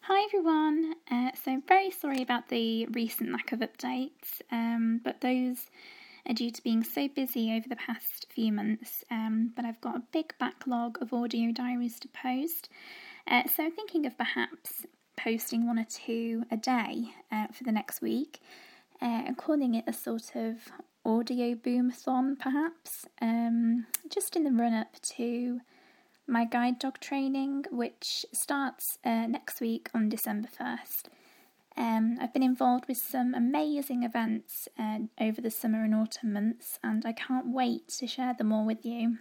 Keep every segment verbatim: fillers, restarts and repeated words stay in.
Hi everyone, uh, so very sorry about the recent lack of updates, um, but those are due to being so busy over the past few months, um, but I've got a big backlog of audio diaries to post, uh, so I'm thinking of perhaps posting one or two a day uh, for the next week, uh, and calling it a sort of audio boom-a-thon perhaps, um, just in the run-up to my guide dog training, which starts uh, next week on December first. Um, I've been involved with some amazing events uh, over the summer and autumn months, and I can't wait to share them all with you.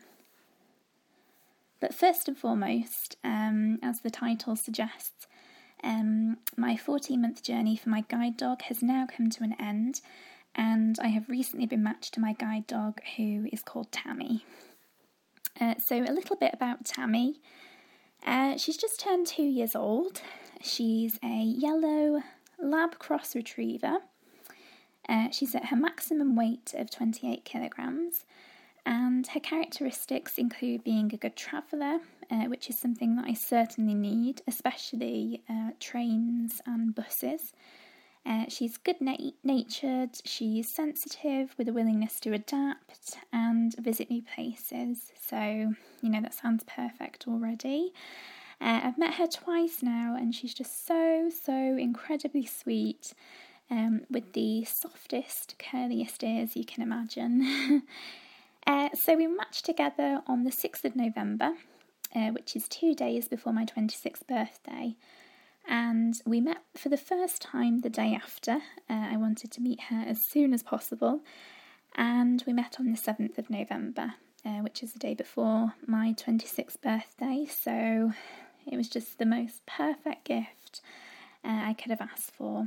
But first and foremost, um, as the title suggests, um, my fourteen-month journey for my guide dog has now come to an end, and I have recently been matched to my guide dog, who is called Tammy. Uh, so a little bit about Tammy. Uh, she's just turned two years old. She's a yellow lab cross retriever. Uh, she's at her maximum weight of twenty-eight kilograms, and her characteristics include being a good traveller, uh, which is something that I certainly need, especially uh, trains and buses. Uh, she's good-natured, she's sensitive with a willingness to adapt and visit new places. So, you know, that sounds perfect already. Uh, I've met her twice now and she's just so, so incredibly sweet, um, with the softest, curliest ears you can imagine. uh, so we matched together on the sixth of November, uh, which is two days before my twenty-sixth birthday. And we met for the first time the day after. Uh, I wanted to meet her as soon as possible. And we met on the seventh of November, uh, which is the day before my twenty-sixth birthday. So it was just the most perfect gift uh, I could have asked for.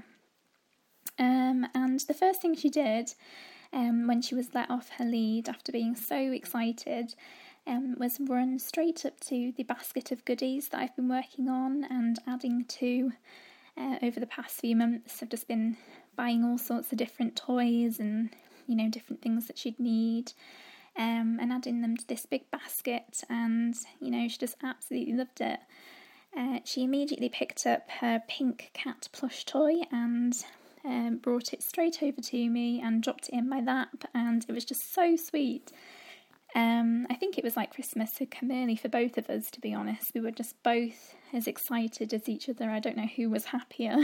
Um, and the first thing she did um, when she was let off her lead after being so excited Um, was run straight up to the basket of goodies that I've been working on and adding to uh, over the past few months. I've just been buying all sorts of different toys and, you know, different things that she'd need, um, and adding them to this big basket, and, you know, she just absolutely loved it. Uh, she immediately picked up her pink cat plush toy and um, brought it straight over to me and dropped it in my lap, and it was just so sweet. Um, I think it was like Christmas had come early for both of us, to be honest. We were just both as excited as each other. I don't know who was happier.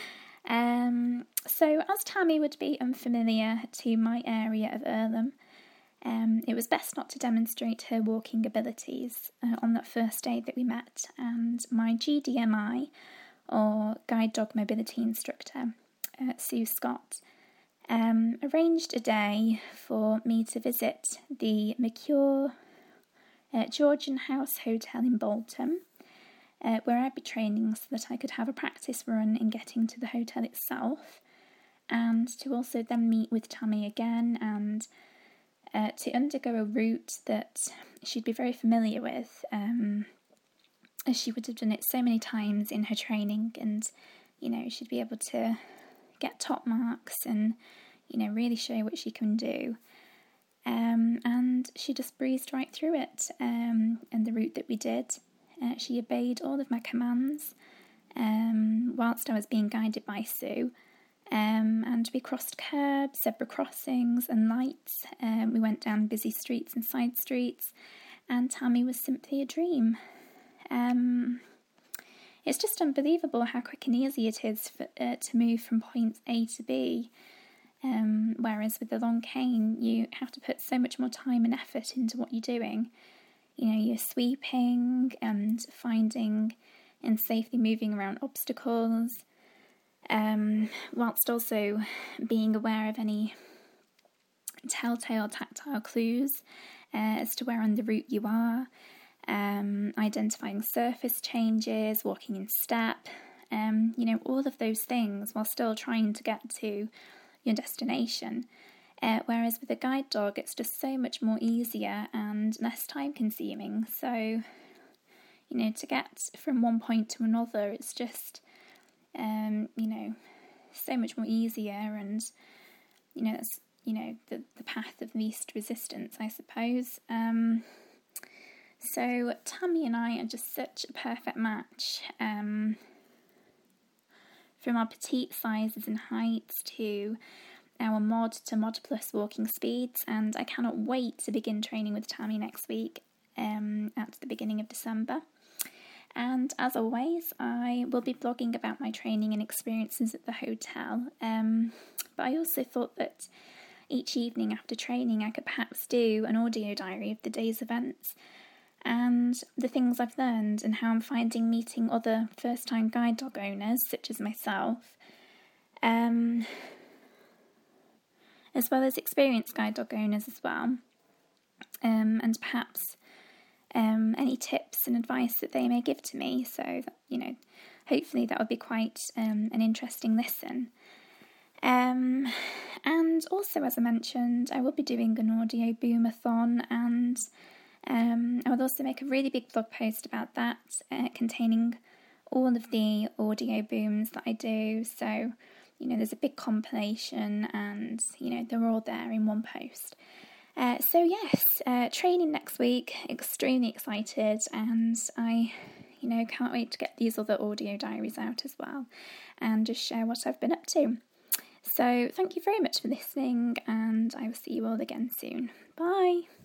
um, so as Tammy would be unfamiliar to my area of Earlham, um, it was best not to demonstrate her walking abilities uh, on that first day that we met, and my G D M I, or Guide Dog Mobility Instructor, uh, Sue Scott, Um, arranged a day for me to visit the Mercure uh, Georgian House Hotel in Bolton, uh, where I'd be training so that I could have a practice run in getting to the hotel itself, and to also then meet with Tammy again and uh, to undergo a route that she'd be very familiar with, um, as she would have done it so many times in her training, and, you know, she'd be able to get top marks and, you know, really show what she can do. Um, and she just breezed right through it, um, and the route that we did. Uh, she obeyed all of my commands um, whilst I was being guided by Sue. Um, and we crossed curbs, zebra crossings and lights. Um, we went down busy streets and side streets, and Tammy was simply a dream. Um... It's just unbelievable how quick and easy it is for, uh, to move from point A to B, um, whereas with the long cane you have to put so much more time and effort into what you're doing. You know, you're sweeping and finding and safely moving around obstacles, um, whilst also being aware of any telltale tactile clues uh, as to where on the route you are. Um, identifying surface changes, walking in step, um, you know, all of those things while still trying to get to your destination. Uh, whereas with a guide dog, it's just so much more easier and less time consuming. So, you know, to get from one point to another, it's just, um, you know, so much more easier, and, you know, that's, you know, the, the path of least resistance, I suppose. Um, So Tammy and I are just such a perfect match. Um, from our petite sizes and heights to our mod to mod plus walking speeds, and I cannot wait to begin training with Tammy next week um, at the beginning of December. And as always, I will be blogging about my training and experiences at the hotel, um, but I also thought that each evening after training I could perhaps do an audio diary of the day's events and the things I've learned and how I'm finding meeting other first-time guide dog owners, such as myself, um, as well as experienced guide dog owners as well, um, and perhaps um, any tips and advice that they may give to me. So, that, you know, hopefully that will be quite um, an interesting listen. Um, and also, as I mentioned, I will be doing an audio boomathon, and Um, I will also make a really big blog post about that, uh, containing all of the audio booms that I do. So, you know, there's a big compilation and, you know, they're all there in one post. Uh, so, yes, uh, training next week, extremely excited, and I, you know, can't wait to get these other audio diaries out as well and just share what I've been up to. So, thank you very much for listening, and I will see you all again soon. Bye!